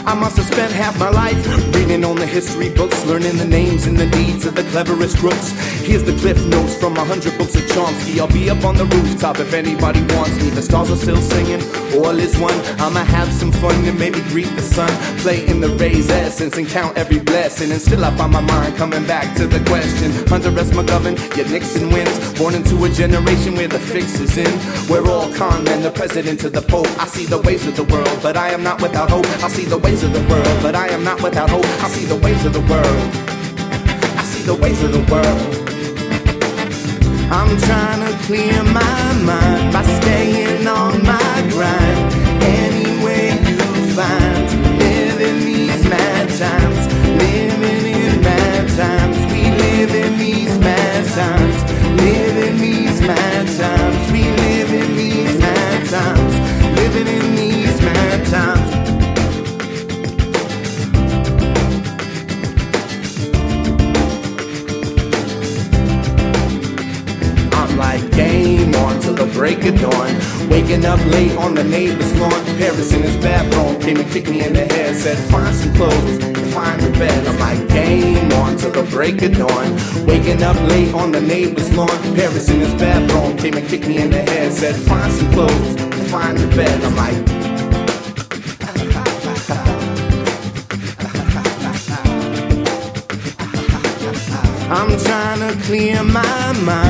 I must have spent half my life reading on the history books, learning the names and the deeds of the cleverest crooks. Here's the cliff notes from 100 books of Chomsky. I'll be up on the rooftop if anybody wants me. The stars are still singing, all is one. I'ma have some fun and maybe greet the sun, play in the Ray's essence and count every blessing. And still I find my mind coming back to the question, Hunter S. McGovern, yet Nixon wins. Born into a generation where the fix is in. We're all con men, the president to the pope. I see the ways of the world, but I am not without hope. I see the ways of the world, but I am not without hope. I see the ways of the world. I see the ways of the world. I'm trying to clear my mind by staying on my grind. Any way you find to live in these mad times, living in mad times. We live in these mad times, live in these mad times. We live in these mad times, living in these mad times. Like game on till the break of dawn. Waking up late on the neighbor's lawn. Paris in his bathroom came and kicked me in the head. Said find some clothes, find a bed. I'm like game on till the break of dawn. Waking up late on the neighbor's lawn. Paris in his bathroom came and kicked me in the head. Said find some clothes, find a bed. I'm like I'm trying to clear my mind